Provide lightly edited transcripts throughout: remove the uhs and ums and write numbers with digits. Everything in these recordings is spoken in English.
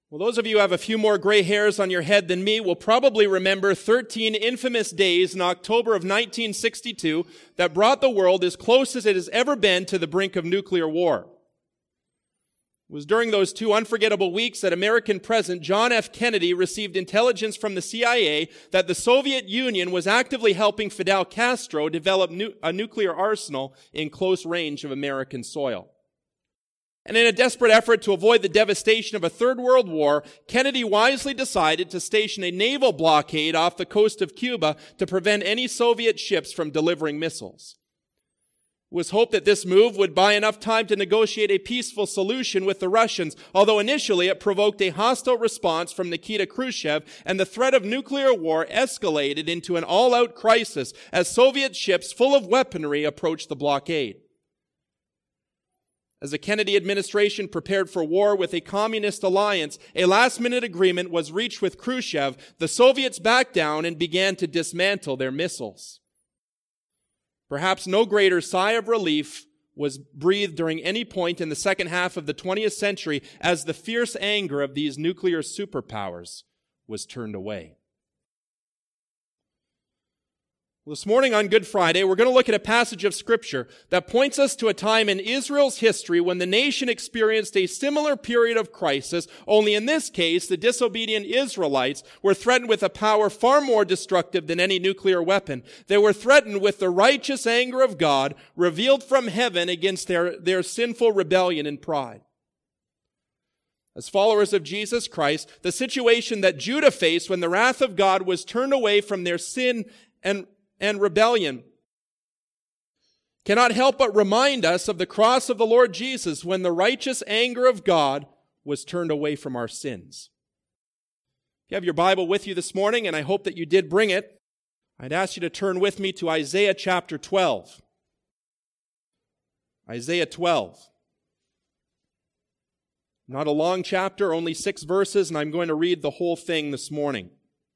Well, those of you who have a few more gray hairs on your head than me will probably remember 13 infamous days in October of 1962 that brought the world as close as it has ever been to the brink of nuclear war. It was during those 2 unforgettable weeks that American President John F. Kennedy received intelligence from the CIA that the Soviet Union was actively helping Fidel Castro develop a nuclear arsenal in close range of American soil. And in a desperate effort to avoid the devastation of a Third World War, Kennedy wisely decided to station a naval blockade off the coast of Cuba to prevent any Soviet ships from delivering missiles. It was hoped that this move would buy enough time to negotiate a peaceful solution with the Russians, although initially it provoked a hostile response from Nikita Khrushchev, and the threat of nuclear war escalated into an all-out crisis as Soviet ships full of weaponry approached the blockade. As the Kennedy administration prepared for war with a communist alliance, a last-minute agreement was reached with Khrushchev. The Soviets backed down and began to dismantle their missiles. Perhaps no greater sigh of relief was breathed during any point in the second half of the 20th century as the fierce anger of these nuclear superpowers was turned away. This morning on Good Friday, we're going to look at a passage of Scripture that points us to a time in Israel's history when the nation experienced a similar period of crisis, only in this case, the disobedient Israelites were threatened with a power far more destructive than any nuclear weapon. They were threatened with the righteous anger of God revealed from heaven against their sinful rebellion and pride. As followers of Jesus Christ, the situation that Judah faced when the wrath of God was turned away from their sin and rebellion cannot help but remind us of the cross of the Lord Jesus when the righteous anger of God was turned away from our sins. If you have your Bible with you this morning, and I hope that you did bring it, I'd ask you to turn with me to Isaiah chapter 12. Isaiah 12. Not a long chapter, only 6 verses, and I'm going to read the whole thing this morning.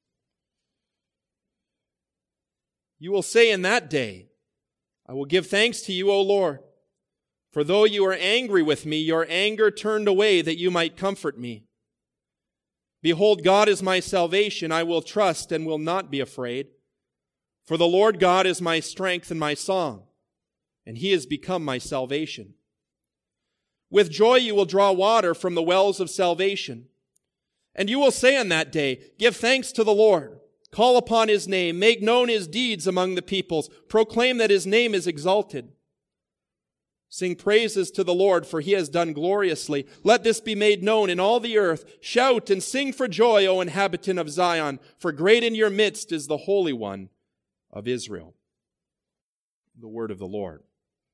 You will say in that day, I will give thanks to you, O Lord. For though you are angry with me, your anger turned away that you might comfort me. Behold, God is my salvation. I will trust and will not be afraid. For the Lord God is my strength and my song, and he has become my salvation. With joy you will draw water from the wells of salvation. And you will say on that day, give thanks to the Lord. Call upon his name, make known his deeds among the peoples, proclaim that his name is exalted. Sing praises to the Lord, for he has done gloriously. Let this be made known in all the earth. Shout and sing for joy, O inhabitant of Zion, for great in your midst is the Holy One of Israel. The word of the Lord.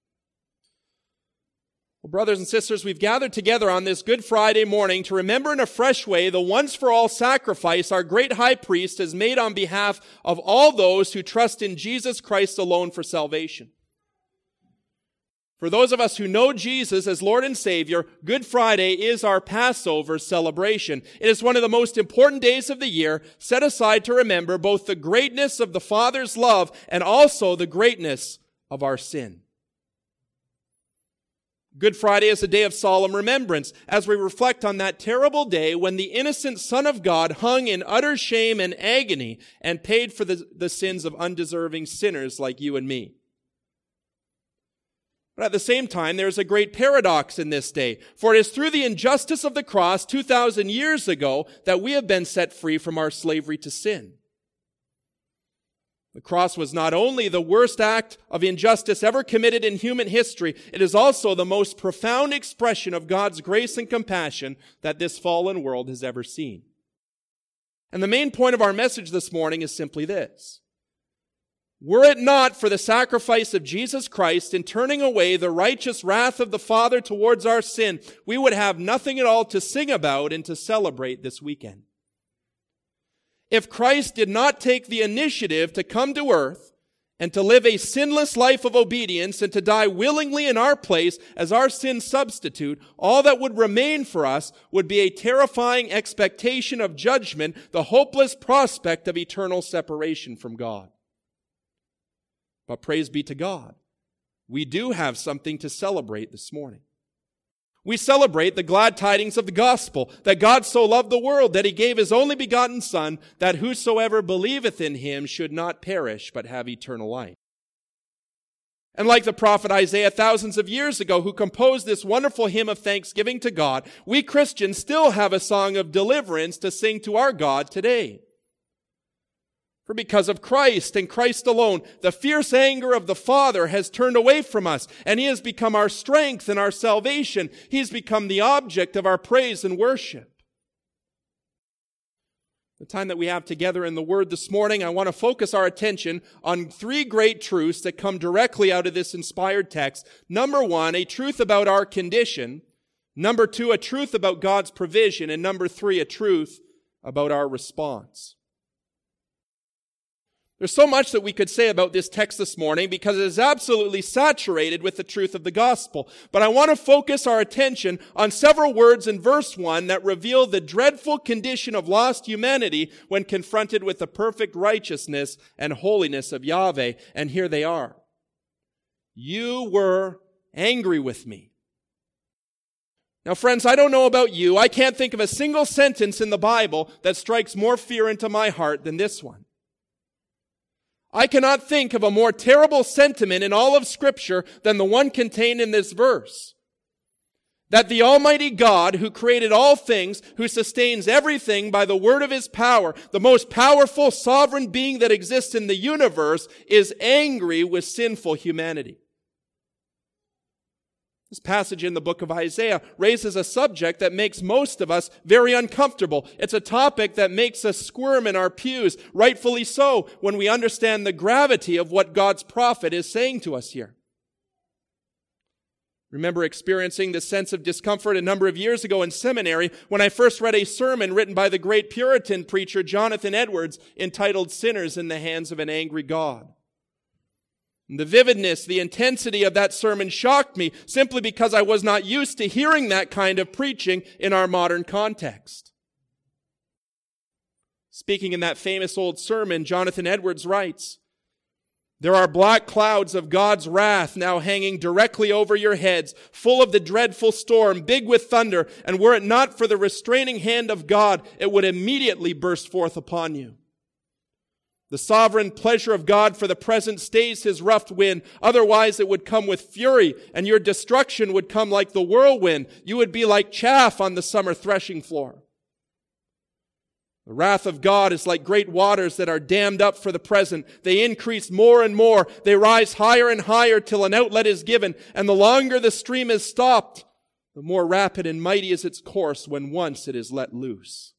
Well, brothers and sisters, we've gathered together on this Good Friday morning to remember in a fresh way the once-for-all sacrifice our great high priest has made on behalf of all those who trust in Jesus Christ alone for salvation. For those of us who know Jesus as Lord and Savior, Good Friday is our Passover celebration. It is one of the most important days of the year, set aside to remember both the greatness of the Father's love and also the greatness of our sin. Good Friday is a day of solemn remembrance as we reflect on that terrible day when the innocent Son of God hung in utter shame and agony and paid for the sins of undeserving sinners like you and me. But at the same time, there is a great paradox in this day, for it is through the injustice of the cross 2,000 years ago that we have been set free from our slavery to sin. The cross was not only the worst act of injustice ever committed in human history, it is also the most profound expression of God's grace and compassion that this fallen world has ever seen. And the main point of our message this morning is simply this. Were it not for the sacrifice of Jesus Christ in turning away the righteous wrath of the Father towards our sin, we would have nothing at all to sing about and to celebrate this weekend. If Christ did not take the initiative to come to earth and to live a sinless life of obedience and to die willingly in our place as our sin substitute, all that would remain for us would be a terrifying expectation of judgment, the hopeless prospect of eternal separation from God. But praise be to God, we do have something to celebrate this morning. We celebrate the glad tidings of the gospel, that God so loved the world that he gave his only begotten Son, that whosoever believeth in him should not perish, but have eternal life. And like the prophet Isaiah thousands of years ago, who composed this wonderful hymn of thanksgiving to God, we Christians still have a song of deliverance to sing to our God today. For because of Christ and Christ alone, the fierce anger of the Father has turned away from us, and he has become our strength and our salvation. He has become the object of our praise and worship. The time that we have together in the Word this morning, I want to focus our attention on three great truths that come directly out of this inspired text. Number one, a truth about our condition. Number two, a truth about God's provision. And number three, a truth about our response. There's so much that we could say about this text this morning because it is absolutely saturated with the truth of the gospel. But I want to focus our attention on several words in verse 1 that reveal the dreadful condition of lost humanity when confronted with the perfect righteousness and holiness of Yahweh. And here they are. You were angry with me. Now, friends, I don't know about you. I can't think of a single sentence in the Bible that strikes more fear into my heart than this one. I cannot think of a more terrible sentiment in all of Scripture than the one contained in this verse. That the Almighty God, who created all things, who sustains everything by the word of his power, the most powerful sovereign being that exists in the universe, is angry with sinful humanity. This passage in the book of Isaiah raises a subject that makes most of us very uncomfortable. It's a topic that makes us squirm in our pews, rightfully so, when we understand the gravity of what God's prophet is saying to us here. Remember experiencing this sense of discomfort a number of years ago in seminary when I first read a sermon written by the great Puritan preacher Jonathan Edwards entitled "Sinners in the Hands of an Angry God." The vividness, the intensity of that sermon shocked me simply because I was not used to hearing that kind of preaching in our modern context. Speaking in that famous old sermon, Jonathan Edwards writes, "There are black clouds of God's wrath now hanging directly over your heads, full of the dreadful storm, big with thunder, and were it not for the restraining hand of God, it would immediately burst forth upon you. The sovereign pleasure of God for the present stays his rough wind. Otherwise it would come with fury, and your destruction would come like the whirlwind. You would be like chaff on the summer threshing floor. The wrath of God is like great waters that are dammed up for the present. They increase more and more. They rise higher and higher till an outlet is given. And the longer the stream is stopped, the more rapid and mighty is its course when once it is let loose."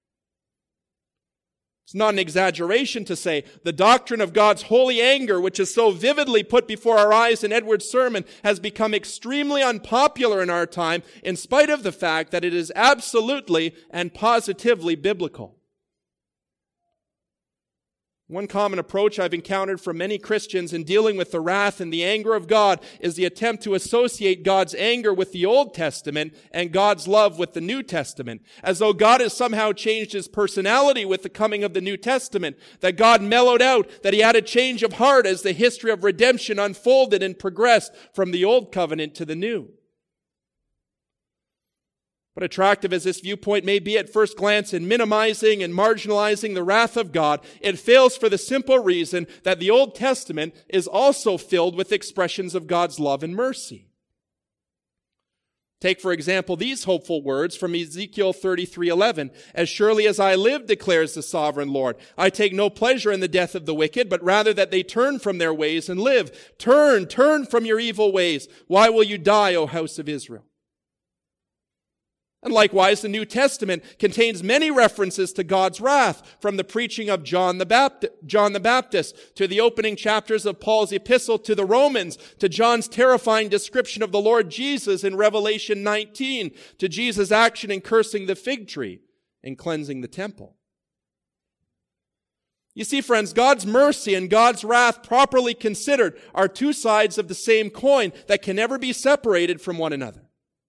It's not an exaggeration to say the doctrine of God's holy anger, which is so vividly put before our eyes in Edwards' sermon, has become extremely unpopular in our time, in spite of the fact that it is absolutely and positively biblical. One common approach I've encountered from many Christians in dealing with the wrath and the anger of God is the attempt to associate God's anger with the Old Testament and God's love with the New Testament, as though God has somehow changed his personality with the coming of the New Testament, that God mellowed out, that he had a change of heart as the history of redemption unfolded and progressed from the Old Covenant to the New. But attractive as this viewpoint may be at first glance in minimizing and marginalizing the wrath of God, it fails for the simple reason that the Old Testament is also filled with expressions of God's love and mercy. Take, for example, these hopeful words from Ezekiel 33:11. "As surely as I live, declares the sovereign Lord, I take no pleasure in the death of the wicked, but rather that they turn from their ways and live. Turn from your evil ways. Why will you die, O house of Israel?" And likewise, the New Testament contains many references to God's wrath, from the preaching of John the Baptist, to the opening chapters of Paul's epistle to the Romans, to John's terrifying description of the Lord Jesus in Revelation 19, to Jesus' action in cursing the fig tree and cleansing the temple. You see, friends, God's mercy and God's wrath, properly considered, are two sides of the same coin that can never be separated from one another.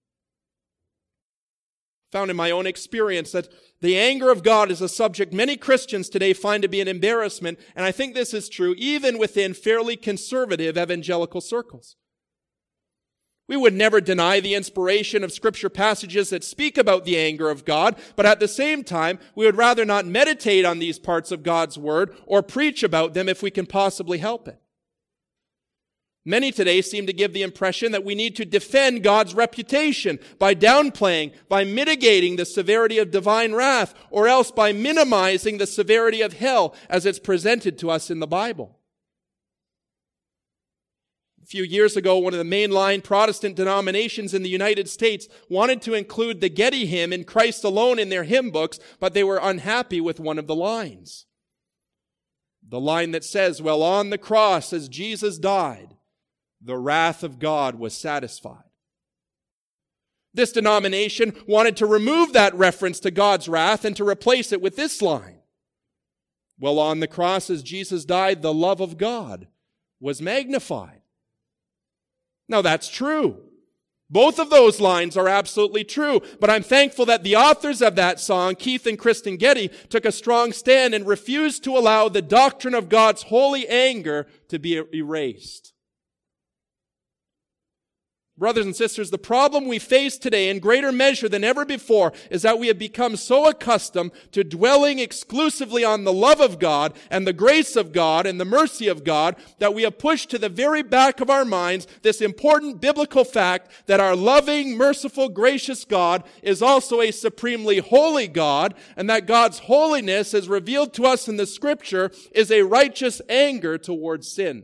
Found in my own experience that the anger of God is a subject many Christians today find to be an embarrassment, and I think this is true even within fairly conservative evangelical circles. We would never deny the inspiration of Scripture passages that speak about the anger of God, but at the same time, we would rather not meditate on these parts of God's Word or preach about them if we can possibly help it. Many today seem to give the impression that we need to defend God's reputation by downplaying, by mitigating the severity of divine wrath, or else by minimizing the severity of hell as it's presented to us in the Bible. A few years ago, one of the mainline Protestant denominations in the United States wanted to include the Getty hymn in Christ Alone in their hymn books, but they were unhappy with one of the lines. The line that says, "Well, on the cross as Jesus died, the wrath of God was satisfied." This denomination wanted to remove that reference to God's wrath and to replace it with this line. "Well, on the cross as Jesus died, the love of God was magnified." Now that's true. Both of those lines are absolutely true, but I'm thankful that the authors of that song, Keith and Kristen Getty, took a strong stand and refused to allow the doctrine of God's holy anger to be erased. Brothers and sisters, the problem we face today in greater measure than ever before is that we have become so accustomed to dwelling exclusively on the love of God and the grace of God and the mercy of God that we have pushed to the very back of our minds this important biblical fact that our loving, merciful, gracious God is also a supremely holy God, and that God's holiness, as revealed to us in the Scripture, is a righteous anger towards sin.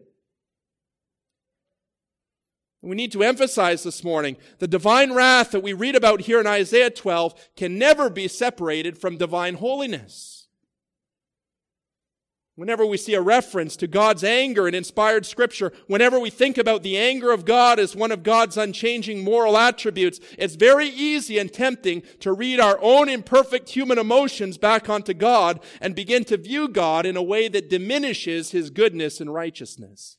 We need to emphasize this morning, the divine wrath that we read about here in Isaiah 12 can never be separated from divine holiness. Whenever we see a reference to God's anger in inspired Scripture, whenever we think about the anger of God as one of God's unchanging moral attributes, it's very easy and tempting to read our own imperfect human emotions back onto God and begin to view God in a way that diminishes His goodness and righteousness.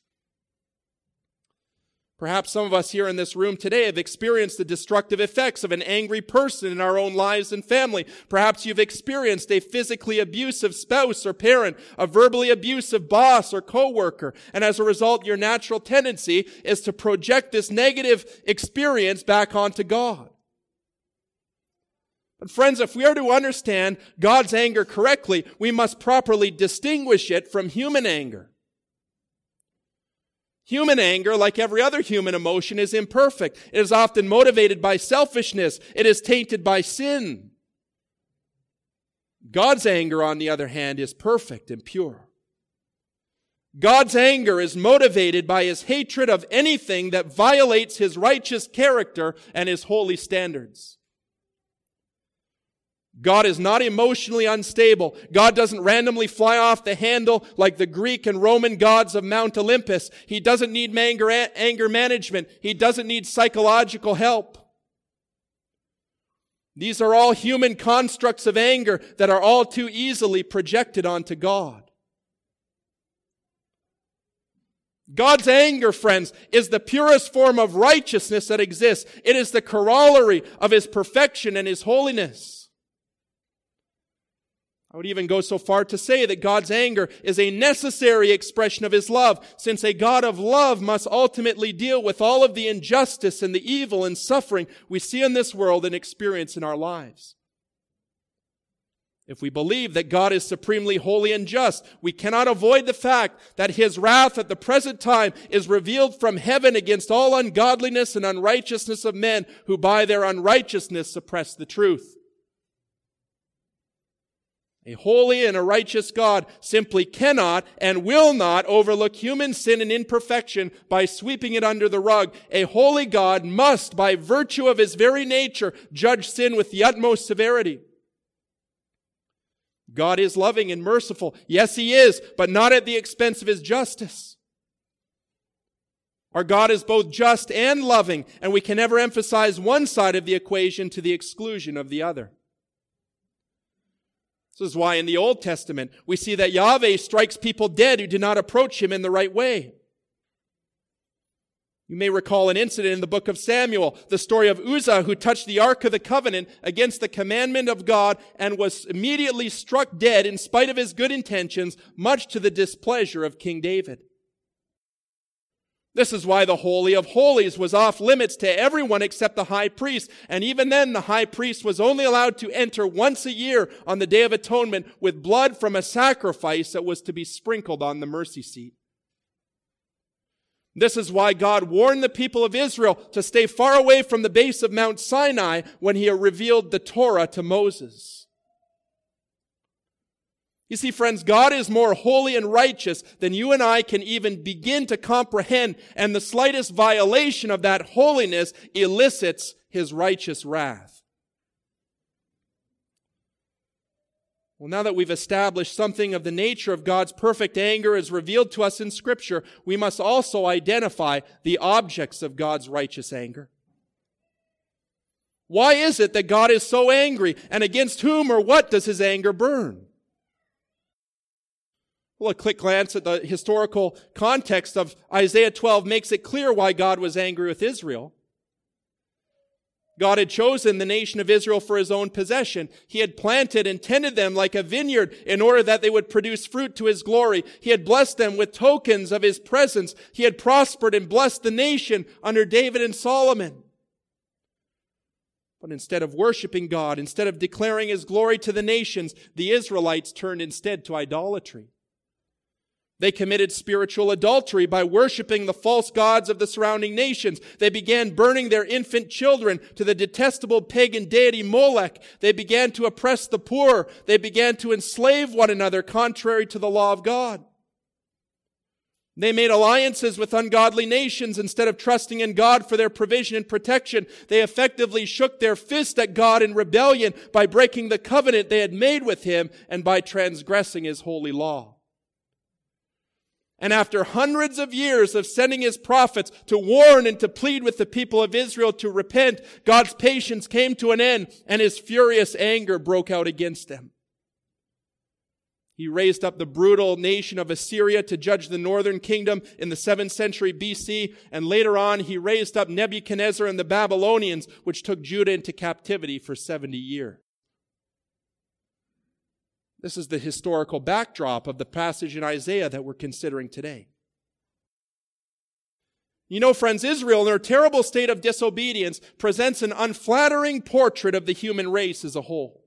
Perhaps some of us here in this room today have experienced the destructive effects of an angry person in our own lives and family. Perhaps you've experienced a physically abusive spouse or parent, a verbally abusive boss or coworker, and as a result, your natural tendency is to project this negative experience back onto God. But friends, if we are to understand God's anger correctly, we must properly distinguish it from human anger. Human anger, like every other human emotion, is imperfect. It is often motivated by selfishness. It is tainted by sin. God's anger, on the other hand, is perfect and pure. God's anger is motivated by His hatred of anything that violates His righteous character and His holy standards. God is not emotionally unstable. God doesn't randomly fly off the handle like the Greek and Roman gods of Mount Olympus. He doesn't need anger management. He doesn't need psychological help. These are all human constructs of anger that are all too easily projected onto God. God's anger, friends, is the purest form of righteousness that exists. It is the corollary of His perfection and His holiness. I would even go so far to say that God's anger is a necessary expression of His love, since a God of love must ultimately deal with all of the injustice and the evil and suffering we see in this world and experience in our lives. If we believe that God is supremely holy and just, we cannot avoid the fact that His wrath at the present time is revealed from heaven against all ungodliness and unrighteousness of men who by their unrighteousness suppress the truth. A holy and a righteous God simply cannot and will not overlook human sin and imperfection by sweeping it under the rug. A holy God must, by virtue of His very nature, judge sin with the utmost severity. God is loving and merciful. Yes, He is, but not at the expense of His justice. Our God is both just and loving, and we can never emphasize one side of the equation to the exclusion of the other. This is why in the Old Testament we see that Yahweh strikes people dead who do not approach Him in the right way. You may recall an incident in the book of Samuel, the story of Uzzah who touched the Ark of the Covenant against the commandment of God and was immediately struck dead in spite of his good intentions, much to the displeasure of King David. This is why the Holy of Holies was off limits to everyone except the high priest. And even then, the high priest was only allowed to enter once a year on the Day of Atonement with blood from a sacrifice that was to be sprinkled on the mercy seat. This is why God warned the people of Israel to stay far away from the base of Mount Sinai when he revealed the Torah to Moses. You see, friends, God is more holy and righteous than you and I can even begin to comprehend, and the slightest violation of that holiness elicits his righteous wrath. Well, now that we've established something of the nature of God's perfect anger as revealed to us in Scripture, we must also identify the objects of God's righteous anger. Why is it that God is so angry, and against whom or what does his anger burn? Well, a quick glance at the historical context of Isaiah 12 makes it clear why God was angry with Israel. God had chosen the nation of Israel for his own possession. He had planted and tended them like a vineyard in order that they would produce fruit to his glory. He had blessed them with tokens of his presence. He had prospered and blessed the nation under David and Solomon. But instead of worshiping God, instead of declaring his glory to the nations, the Israelites turned instead to idolatry. They committed spiritual adultery by worshiping the false gods of the surrounding nations. They began burning their infant children to the detestable pagan deity Molech. They began to oppress the poor. They began to enslave one another contrary to the law of God. They made alliances with ungodly nations instead of trusting in God for their provision and protection. They effectively shook their fist at God in rebellion by breaking the covenant they had made with him and by transgressing his holy law. And after hundreds of years of sending his prophets to warn and to plead with the people of Israel to repent, God's patience came to an end and his furious anger broke out against them. He raised up the brutal nation of Assyria to judge the northern kingdom in the 7th century BC, and later on he raised up Nebuchadnezzar and the Babylonians, which took Judah into captivity for 70 years. This is the historical backdrop of the passage in Isaiah that we're considering today. You know, friends, Israel, in their terrible state of disobedience, presents an unflattering portrait of the human race as a whole.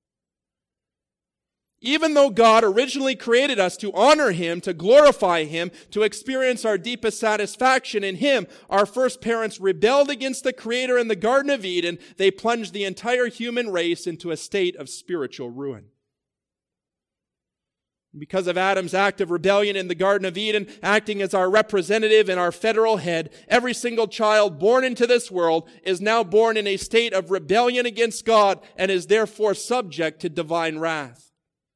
Even though God originally created us to honor him, to glorify him, to experience our deepest satisfaction in him, our first parents rebelled against the Creator in the Garden of Eden. They plunged the entire human race into a state of spiritual ruin. Because of Adam's act of rebellion in the Garden of Eden, acting as our representative and our federal head, every single child born into this world is now born in a state of rebellion against God and is therefore subject to divine wrath.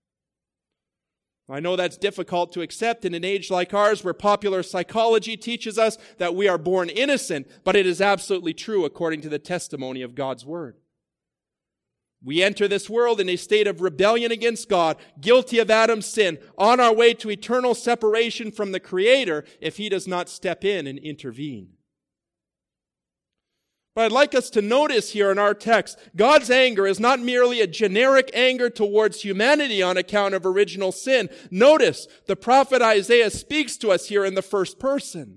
I know that's difficult to accept in an age like ours where popular psychology teaches us that we are born innocent, but it is absolutely true according to the testimony of God's Word. We enter this world in a state of rebellion against God, guilty of Adam's sin, on our way to eternal separation from the Creator if he does not step in and intervene. But I'd like us to notice here in our text, God's anger is not merely a generic anger towards humanity on account of original sin. Notice, the prophet Isaiah speaks to us here in the first person.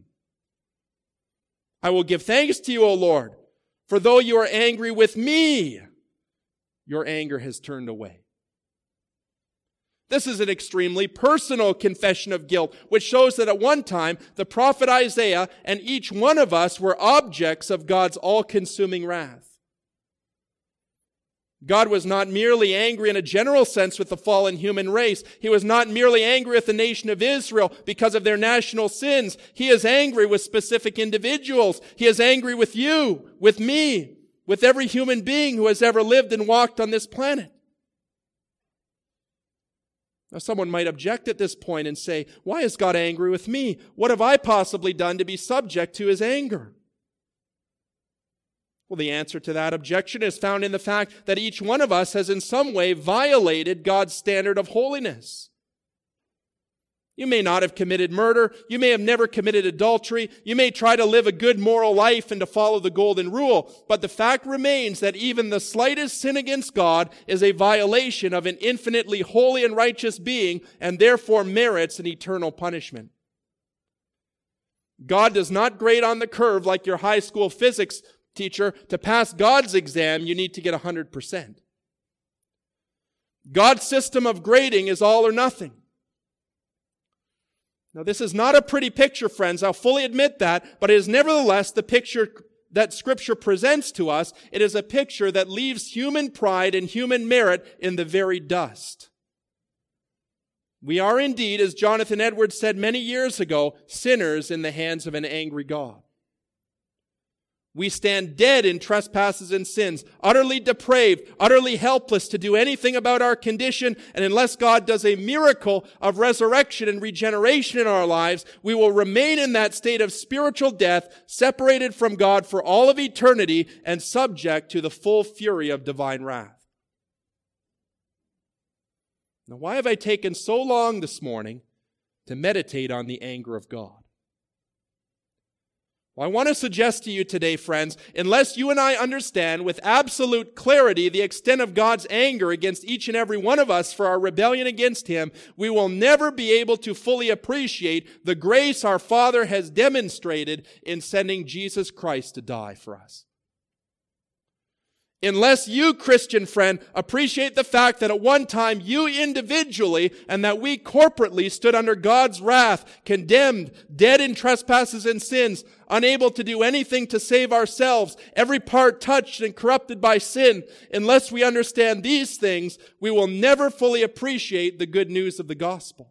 I will give thanks to you, O Lord, for though you are angry with me, your anger has turned away. This is an extremely personal confession of guilt, which shows that at one time, the prophet Isaiah and each one of us were objects of God's all-consuming wrath. God was not merely angry in a general sense with the fallen human race. He was not merely angry with the nation of Israel because of their national sins. He is angry with specific individuals. He is angry with you, with me, with every human being who has ever lived and walked on this planet. Now, someone might object at this point and say, why is God angry with me? What have I possibly done to be subject to his anger? Well, the answer to that objection is found in the fact that each one of us has in some way violated God's standard of holiness. You may not have committed murder. You may have never committed adultery. You may try to live a good moral life and to follow the golden rule. But the fact remains that even the slightest sin against God is a violation of an infinitely holy and righteous being and therefore merits an eternal punishment. God does not grade on the curve like your high school physics teacher. To pass God's exam, you need to get 100%. God's system of grading is all or nothing. Now, this is not a pretty picture, friends. I'll fully admit that, but it is nevertheless the picture that Scripture presents to us. It is a picture that leaves human pride and human merit in the very dust. We are indeed, as Jonathan Edwards said many years ago, sinners in the hands of an angry God. We stand dead in trespasses and sins, utterly depraved, utterly helpless to do anything about our condition, and unless God does a miracle of resurrection and regeneration in our lives, we will remain in that state of spiritual death, separated from God for all of eternity and subject to the full fury of divine wrath. Now, why have I taken so long this morning to meditate on the anger of God? Well, I want to suggest to you today, friends, unless you and I understand with absolute clarity the extent of God's anger against each and every one of us for our rebellion against Him, we will never be able to fully appreciate the grace our Father has demonstrated in sending Jesus Christ to die for us. Unless you, Christian friend, appreciate the fact that at one time you individually and that we corporately stood under God's wrath, condemned, dead in trespasses and sins, unable to do anything to save ourselves, every part touched and corrupted by sin, unless we understand these things, we will never fully appreciate the good news of the gospel.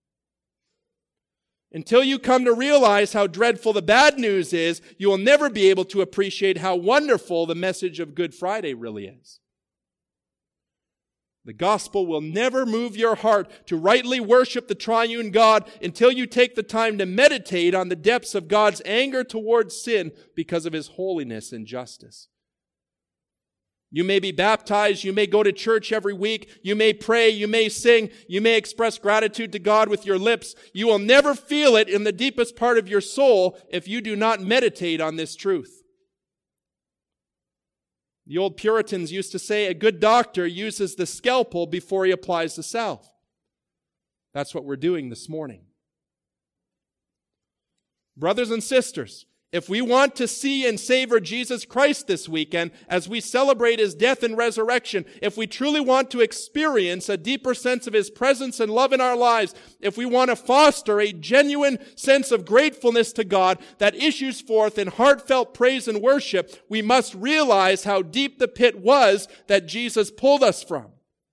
Until you come to realize how dreadful the bad news is, you will never be able to appreciate how wonderful the message of Good Friday really is. The gospel will never move your heart to rightly worship the triune God until you take the time to meditate on the depths of God's anger towards sin because of His holiness and justice. You may be baptized, you may go to church every week, you may pray, you may sing, you may express gratitude to God with your lips. You will never feel it in the deepest part of your soul if you do not meditate on this truth. The old Puritans used to say a good doctor uses the scalpel before he applies the salve. That's what we're doing this morning. Brothers and sisters, if we want to see and savor Jesus Christ this weekend as we celebrate His death and resurrection, if we truly want to experience a deeper sense of His presence and love in our lives, if we want to foster a genuine sense of gratefulness to God that issues forth in heartfelt praise and worship, we must realize how deep the pit was that Jesus pulled us from.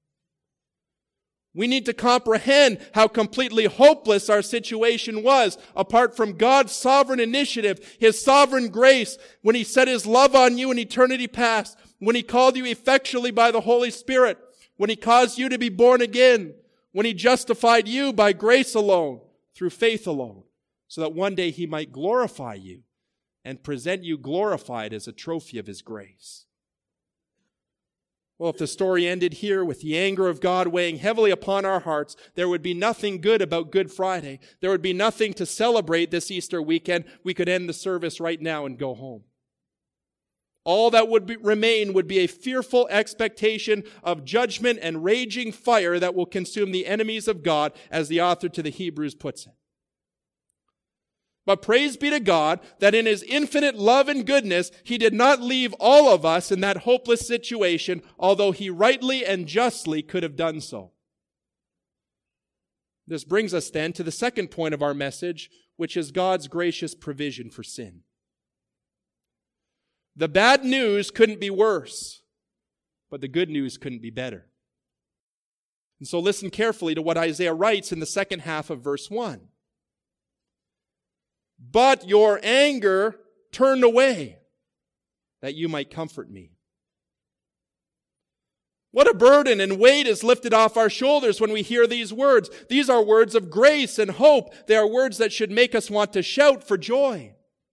We need to comprehend how completely hopeless our situation was apart from God's sovereign initiative, His sovereign grace, when He set His love on you in eternity past, when He called you effectually by the Holy Spirit, when He caused you to be born again, when He justified you by grace alone, through faith alone, so that one day He might glorify you and present you glorified as a trophy of His grace. Well, if the story ended here with the anger of God weighing heavily upon our hearts, there would be nothing good about Good Friday. There would be nothing to celebrate this Easter weekend. We could end the service right now and go home. All that would remain would be a fearful expectation of judgment and raging fire that will consume the enemies of God, as the author to the Hebrews puts it. But praise be to God that in His infinite love and goodness, He did not leave all of us in that hopeless situation, although He rightly and justly could have done so. This brings us then to the second point of our message, which is God's gracious provision for sin. The bad news couldn't be worse, but the good news couldn't be better. And so listen carefully to what Isaiah writes in the second half of verse 1. But your anger turned away, that you might comfort me. What a burden and weight is lifted off our shoulders when we hear these words. These are words of grace and hope. They are words that should make us want to shout for joy.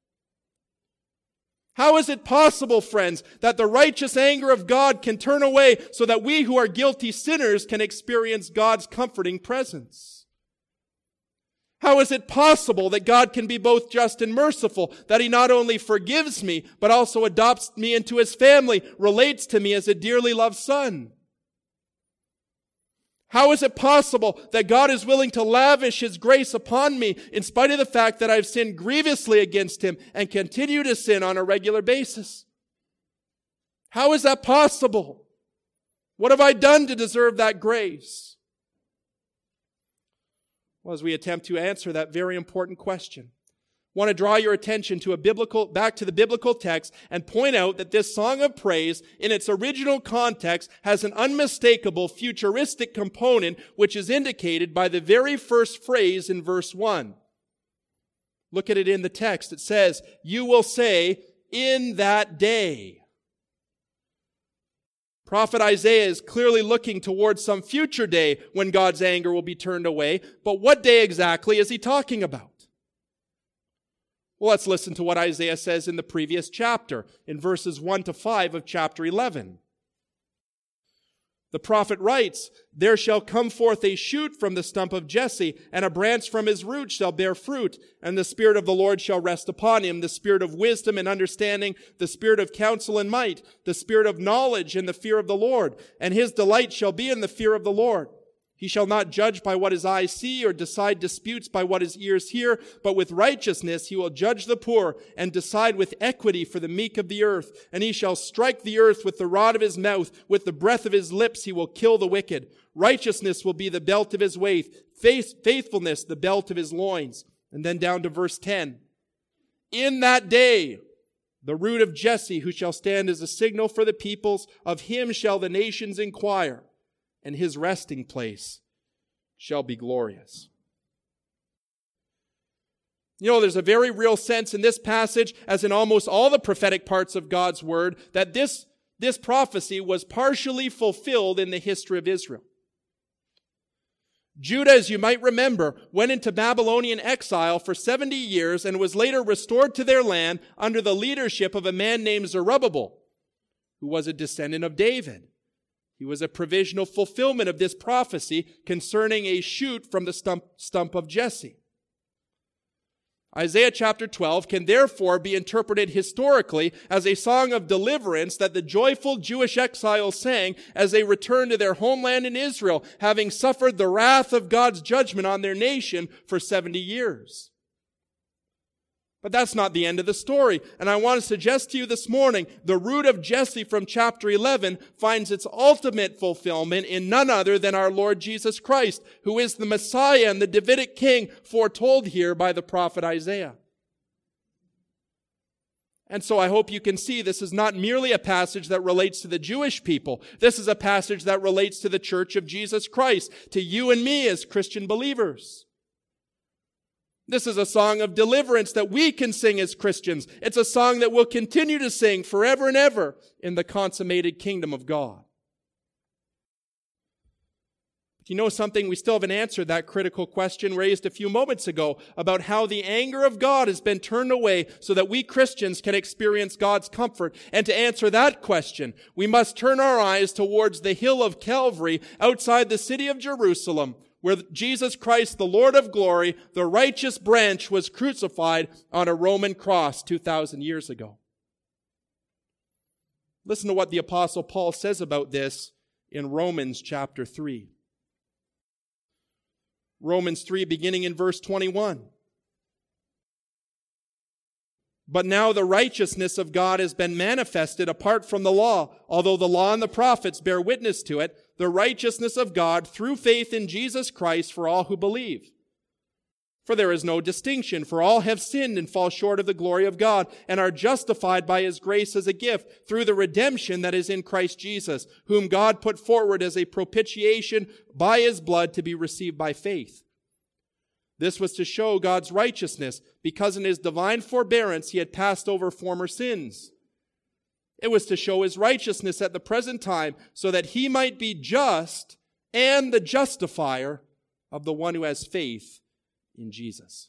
How is it possible, friends, that the righteous anger of God can turn away so that we who are guilty sinners can experience God's comforting presence? How is it possible that God can be both just and merciful, that He not only forgives me, but also adopts me into His family, relates to me as a dearly loved son? How is it possible that God is willing to lavish His grace upon me in spite of the fact that I've sinned grievously against Him and continue to sin on a regular basis? How is that possible? What have I done to deserve that grace? Well, as we attempt to answer that very important question, I want to draw your attention to back to the biblical text and point out that this song of praise, in its original context, has an unmistakable futuristic component which is indicated by the very first phrase in verse 1. Look at it in the text. It says, "You will say, in that day." Prophet Isaiah is clearly looking towards some future day when God's anger will be turned away, but what day exactly is he talking about? Well, let's listen to what Isaiah says in the previous chapter, in verses 1 to 5 of chapter 11. The prophet writes, "There shall come forth a shoot from the stump of Jesse, and a branch from his root shall bear fruit, and the Spirit of the Lord shall rest upon him, the Spirit of wisdom and understanding, the Spirit of counsel and might, the Spirit of knowledge and the fear of the Lord, and his delight shall be in the fear of the Lord. He shall not judge by what his eyes see or decide disputes by what his ears hear, but with righteousness he will judge the poor and decide with equity for the meek of the earth. And he shall strike the earth with the rod of his mouth, with the breath of his lips he will kill the wicked. Righteousness will be the belt of his waist, faithfulness the belt of his loins." And then down to verse 10. "In that day, the root of Jesse, who shall stand as a signal for the peoples, of him shall the nations inquire, and his resting place shall be glorious." You know, there's a very real sense in this passage, as in almost all the prophetic parts of God's word, that this prophecy was partially fulfilled in the history of Israel. Judah, as you might remember, went into Babylonian exile for 70 years and was later restored to their land under the leadership of a man named Zerubbabel, who was a descendant of David. He was a provisional fulfillment of this prophecy concerning a shoot from the stump of Jesse. Isaiah chapter 12 can therefore be interpreted historically as a song of deliverance that the joyful Jewish exiles sang as they returned to their homeland in Israel, having suffered the wrath of God's judgment on their nation for 70 years. But that's not the end of the story. And I want to suggest to you this morning, the root of Jesse from chapter 11 finds its ultimate fulfillment in none other than our Lord Jesus Christ, who is the Messiah and the Davidic king foretold here by the prophet Isaiah. And so I hope you can see this is not merely a passage that relates to the Jewish people. This is a passage that relates to the church of Jesus Christ, to you and me as Christian believers. This is a song of deliverance that we can sing as Christians. It's a song that we'll continue to sing forever and ever in the consummated kingdom of God. But you know something? We still haven't answered that critical question raised a few moments ago about how the anger of God has been turned away so that we Christians can experience God's comfort. And to answer that question, we must turn our eyes towards the hill of Calvary outside the city of Jerusalem, where Jesus Christ, the Lord of glory, the righteous branch, was crucified on a Roman cross 2,000 years ago. Listen to what the Apostle Paul says about this in Romans chapter 3. Romans 3, beginning in verse 21. "But now the righteousness of God has been manifested apart from the law, although the law and the prophets bear witness to it, the righteousness of God through faith in Jesus Christ for all who believe. For there is no distinction, for all have sinned and fall short of the glory of God, and are justified by His grace as a gift through the redemption that is in Christ Jesus, whom God put forward as a propitiation by His blood to be received by faith. This was to show God's righteousness, because in His divine forbearance He had passed over former sins. It was to show His righteousness at the present time, so that He might be just and the justifier of the one who has faith in Jesus."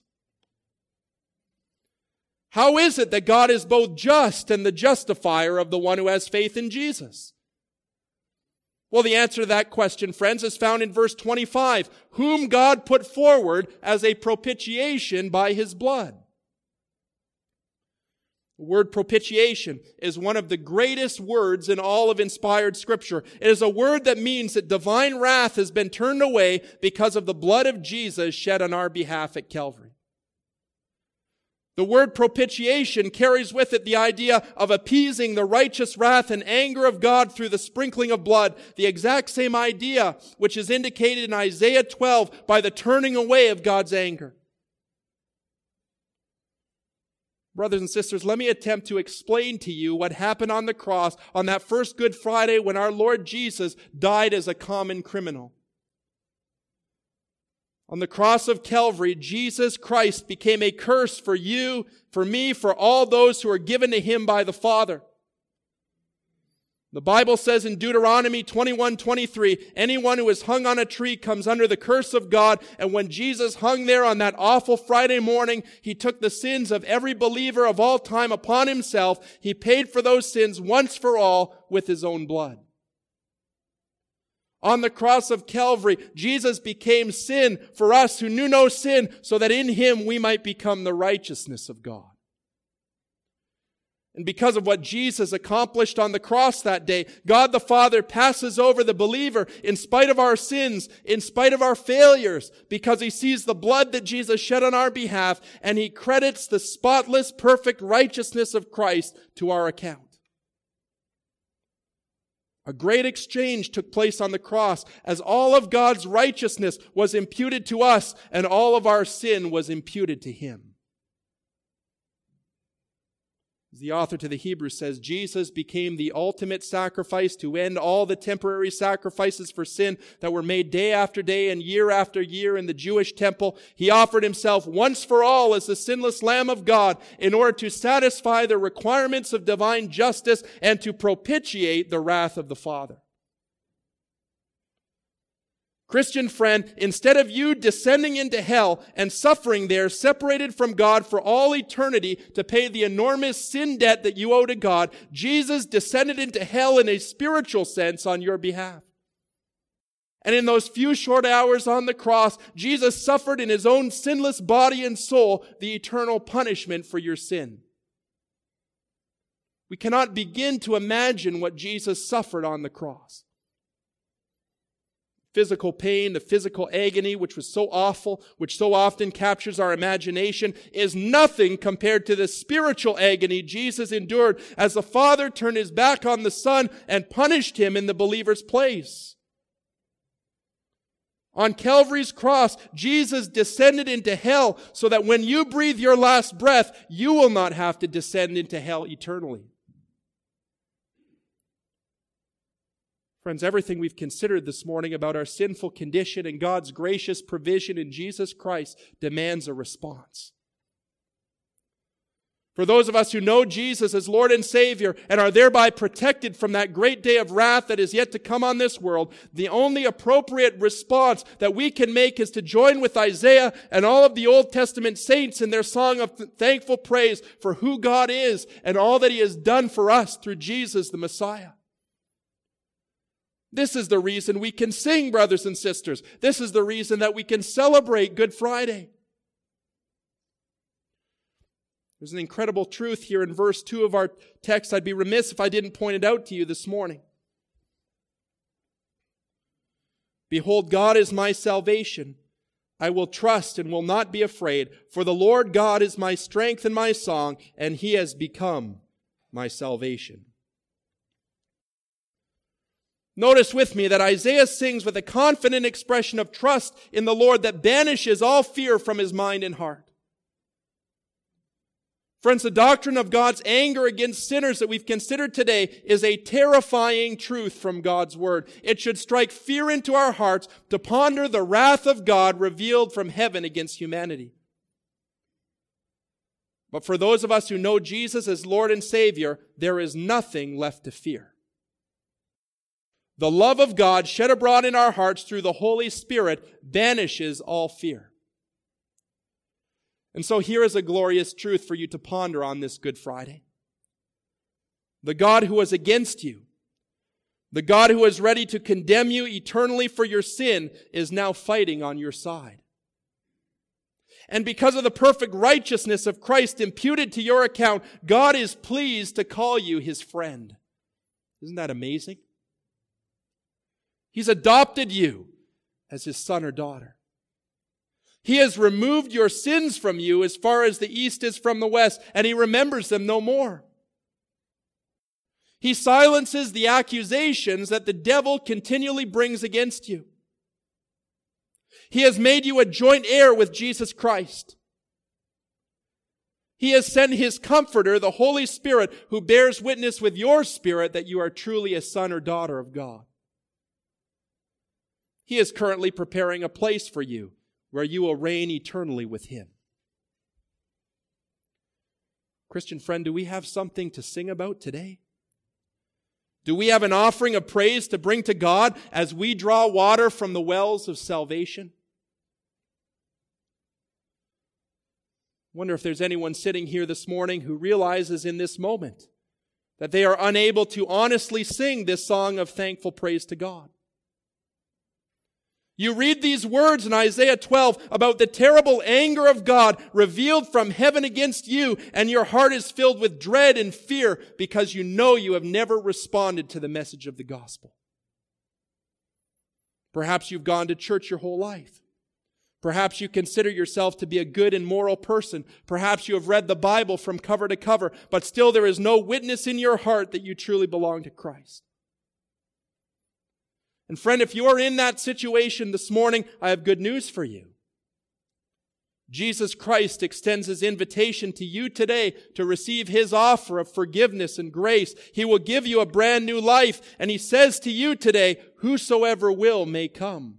How is it that God is both just and the justifier of the one who has faith in Jesus? Well, the answer to that question, friends, is found in verse 25, whom God put forward as a propitiation by His blood. The word propitiation is one of the greatest words in all of inspired Scripture. It is a word that means that divine wrath has been turned away because of the blood of Jesus shed on our behalf at Calvary. The word propitiation carries with it the idea of appeasing the righteous wrath and anger of God through the sprinkling of blood, the exact same idea which is indicated in Isaiah 12 by the turning away of God's anger. Brothers and sisters, let me attempt to explain to you what happened on the cross on that first Good Friday when our Lord Jesus died as a common criminal. On the cross of Calvary, Jesus Christ became a curse for you, for me, for all those who are given to Him by the Father. The Bible says in Deuteronomy 21:23, anyone who is hung on a tree comes under the curse of God. And when Jesus hung there on that awful Friday morning, He took the sins of every believer of all time upon Himself. He paid for those sins once for all with His own blood. On the cross of Calvary, Jesus became sin for us who knew no sin, so that in Him we might become the righteousness of God. And because of what Jesus accomplished on the cross that day, God the Father passes over the believer in spite of our sins, in spite of our failures, because He sees the blood that Jesus shed on our behalf, and He credits the spotless, perfect righteousness of Christ to our account. A great exchange took place on the cross as all of God's righteousness was imputed to us and all of our sin was imputed to Him. As the author to the Hebrews says, Jesus became the ultimate sacrifice to end all the temporary sacrifices for sin that were made day after day and year after year in the Jewish temple. He offered Himself once for all as the sinless Lamb of God in order to satisfy the requirements of divine justice and to propitiate the wrath of the Father. Christian friend, instead of you descending into hell and suffering there, separated from God for all eternity to pay the enormous sin debt that you owe to God, Jesus descended into hell in a spiritual sense on your behalf. And in those few short hours on the cross, Jesus suffered in His own sinless body and soul the eternal punishment for your sin. We cannot begin to imagine what Jesus suffered on the cross. Physical pain, the physical agony, which was so awful, which so often captures our imagination, is nothing compared to the spiritual agony Jesus endured as the Father turned His back on the Son and punished Him in the believer's place. On Calvary's cross, Jesus descended into hell so that when you breathe your last breath, you will not have to descend into hell eternally. Friends, everything we've considered this morning about our sinful condition and God's gracious provision in Jesus Christ demands a response. For those of us who know Jesus as Lord and Savior and are thereby protected from that great day of wrath that is yet to come on this world, the only appropriate response that we can make is to join with Isaiah and all of the Old Testament saints in their song of thankful praise for who God is and all that He has done for us through Jesus the Messiah. This is the reason we can sing, brothers and sisters. This is the reason that we can celebrate Good Friday. There's an incredible truth here in verse 2 of our text. I'd be remiss if I didn't point it out to you this morning. Behold, God is my salvation. I will trust and will not be afraid, for the Lord God is my strength and my song, and He has become my salvation. Notice with me that Isaiah sings with a confident expression of trust in the Lord that banishes all fear from his mind and heart. Friends, the doctrine of God's anger against sinners that we've considered today is a terrifying truth from God's Word. It should strike fear into our hearts to ponder the wrath of God revealed from heaven against humanity. But for those of us who know Jesus as Lord and Savior, there is nothing left to fear. The love of God shed abroad in our hearts through the Holy Spirit banishes all fear. And so here is a glorious truth for you to ponder on this Good Friday. The God who was against you, the God who was ready to condemn you eternally for your sin, is now fighting on your side. And because of the perfect righteousness of Christ imputed to your account, God is pleased to call you his friend. Isn't that amazing? He's adopted you as his son or daughter. He has removed your sins from you as far as the east is from the west, and he remembers them no more. He silences the accusations that the devil continually brings against you. He has made you a joint heir with Jesus Christ. He has sent his comforter, the Holy Spirit, who bears witness with your spirit that you are truly a son or daughter of God. He is currently preparing a place for you where you will reign eternally with him. Christian friend, do we have something to sing about today? Do we have an offering of praise to bring to God as we draw water from the wells of salvation? I wonder if there's anyone sitting here this morning who realizes in this moment that they are unable to honestly sing this song of thankful praise to God. You read these words in Isaiah 12 about the terrible anger of God revealed from heaven against you, and your heart is filled with dread and fear because you know you have never responded to the message of the gospel. Perhaps you've gone to church your whole life. Perhaps you consider yourself to be a good and moral person. Perhaps you have read the Bible from cover to cover, but still there is no witness in your heart that you truly belong to Christ. And friend, if you are in that situation this morning, I have good news for you. Jesus Christ extends his invitation to you today to receive his offer of forgiveness and grace. He will give you a brand new life, and he says to you today, whosoever will may come.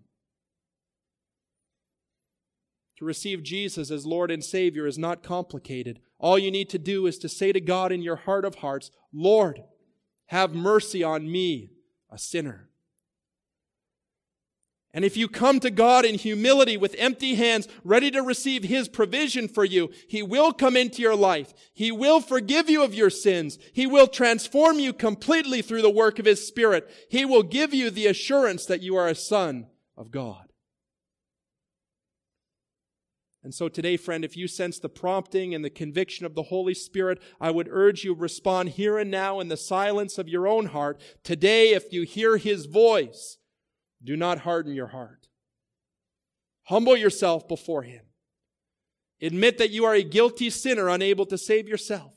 To receive Jesus as Lord and Savior is not complicated. All you need to do is to say to God in your heart of hearts, Lord, have mercy on me, a sinner. And if you come to God in humility with empty hands, ready to receive his provision for you, he will come into your life. He will forgive you of your sins. He will transform you completely through the work of his Spirit. He will give you the assurance that you are a son of God. And so today, friend, if you sense the prompting and the conviction of the Holy Spirit, I would urge you to respond here and now in the silence of your own heart. Today, if you hear his voice, do not harden your heart. Humble yourself before him. Admit that you are a guilty sinner unable to save yourself.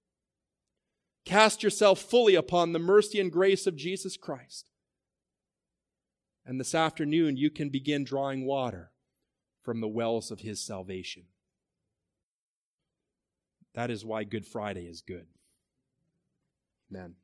Cast yourself fully upon the mercy and grace of Jesus Christ. And this afternoon, you can begin drawing water from the wells of his salvation. That is why Good Friday is good. Amen.